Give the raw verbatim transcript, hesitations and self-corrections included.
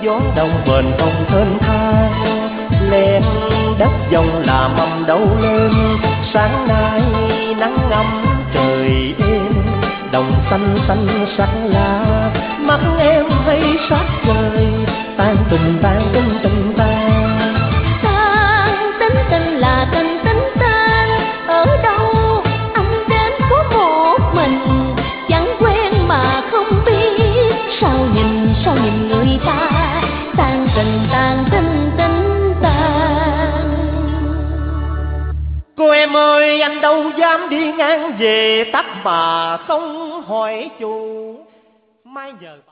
gió đông bền không thênh thang, len đất dòng là mầm đâu lên. Sáng nay nắng ấm trời êm, đồng xanh xanh sắc lá, mắt em thấy sắc trời tan tình tan tình tình tan. Tan tính tình là tình tính tan, ở đâu anh đến có một mình, chẳng quen mà không biết, sao nhìn sao nhìn người ta, tan tình tan tình tình tan. Cô em ơi anh đâu dám đi ngang về tắt mà không hỏi chủ mai giờ.